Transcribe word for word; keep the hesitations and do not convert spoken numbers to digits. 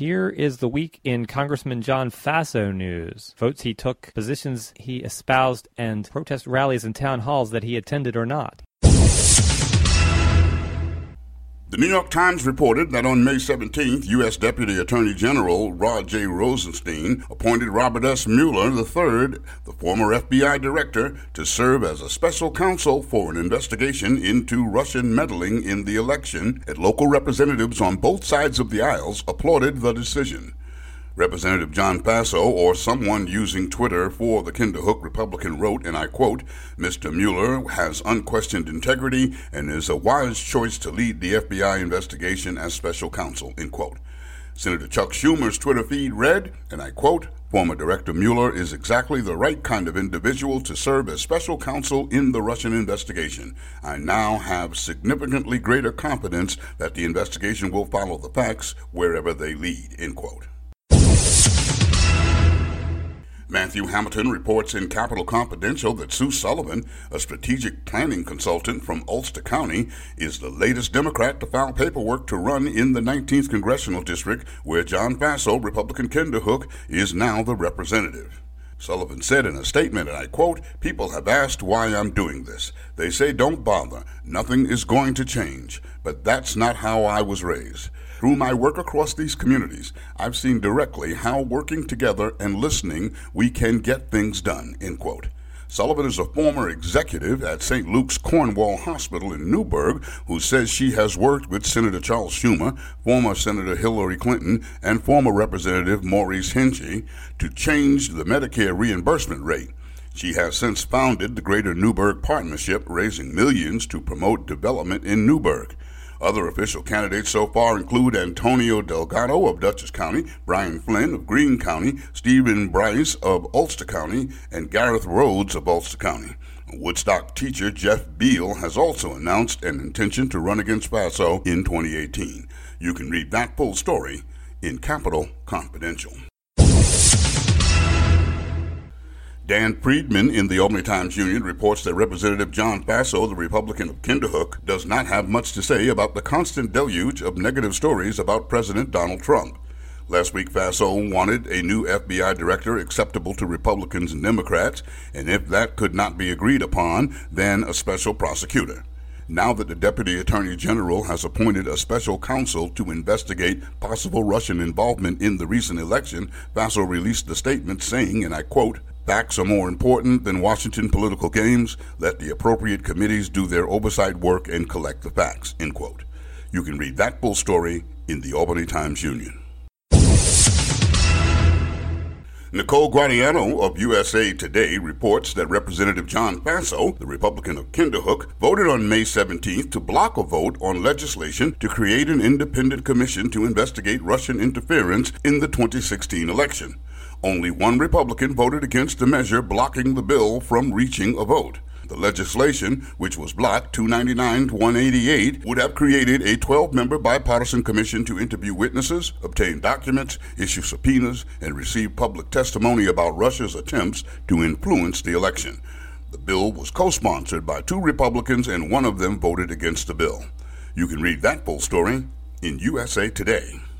Here is the week in Congressman John Faso news. Votes he took, positions he espoused, and protest rallies and town halls that he attended or not. The New York Times reported that on May seventeenth, U S. Deputy Attorney General Rod J. Rosenstein appointed Robert S. Mueller the third, the former F B I director, to serve as a special counsel for an investigation into Russian meddling in the election, and local representatives on both sides of the aisles applauded the decision. Representative John Faso, or someone using Twitter for the Kinderhook Republican, wrote, and I quote, "Mister Mueller has unquestioned integrity and is a wise choice to lead the F B I investigation as special counsel," end quote. Senator Chuck Schumer's Twitter feed read, and I quote, "Former Director Mueller is exactly the right kind of individual to serve as special counsel in the Russian investigation. I now have significantly greater confidence that the investigation will follow the facts wherever they lead," end quote. Matthew Hamilton reports in Capitol Confidential that Sue Sullivan, a strategic planning consultant from Ulster County, is the latest Democrat to file paperwork to run in the nineteenth Congressional District, where John Faso, Republican Kinderhook, is now the representative. Sullivan said in a statement, and I quote, "People have asked why I'm doing this. They say don't bother. Nothing is going to change. But that's not how I was raised. Through my work across these communities, I've seen directly how working together and listening we can get things done," end quote. Sullivan is a former executive at Saint Luke's Cornwall Hospital in Newburgh who says she has worked with Senator Charles Schumer, former Senator Hillary Clinton, and former Representative Maurice Hinchey to change the Medicare reimbursement rate. She has since founded the Greater Newburgh Partnership, raising millions to promote development in Newburgh. Other official candidates so far include Antonio Delgado of Dutchess County, Brian Flynn of Greene County, Stephen Bryce of Ulster County, and Gareth Rhodes of Ulster County. Woodstock teacher Jeff Beal has also announced an intention to run against Faso in twenty eighteen. You can read that full story in Capitol Confidential. Dan Friedman in the Albany Times-Union reports that Representative John Faso, the Republican of Kinderhook, does not have much to say about the constant deluge of negative stories about President Donald Trump. Last week, Faso wanted a new F B I director acceptable to Republicans and Democrats, and if that could not be agreed upon, then a special prosecutor. Now that the Deputy Attorney General has appointed a special counsel to investigate possible Russian involvement in the recent election, Faso released a statement saying, and I quote, "Facts are more important than Washington political games. Let the appropriate committees do their oversight work and collect the facts," end quote. You can read that full story in the Albany Times-Union. Nicole Guadiano of U S A Today reports that Representative John Faso, the Republican of Kinderhook, voted on May seventeenth to block a vote on legislation to create an independent commission to investigate Russian interference in the twenty sixteen election. Only one Republican voted against the measure blocking the bill from reaching a vote. The legislation, which was blocked two ninety-nine to one eighty-eight, would have created a twelve-member bipartisan commission to interview witnesses, obtain documents, issue subpoenas, and receive public testimony about Russia's attempts to influence the election. The bill was co-sponsored by two Republicans, and one of them voted against the bill. You can read that full story in U S A Today.